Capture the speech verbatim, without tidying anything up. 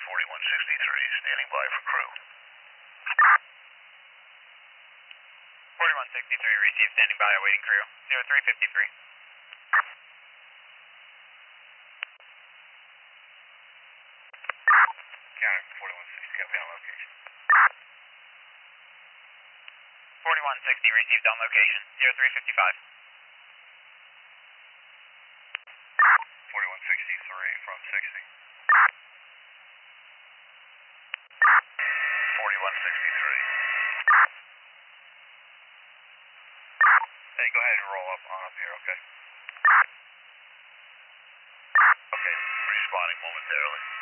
forty-one sixty-three, standing by for crew. forty-one sixty-three, received, standing by, awaiting crew. zero three fifty-three. Counter, forty-one sixty, copy on location. forty-one sixty, received on location. zero three fifty-five. forty-one sixty-three from sixty. forty-one sixty-three. Hey, go ahead and roll up on up here, okay? Okay, responding momentarily.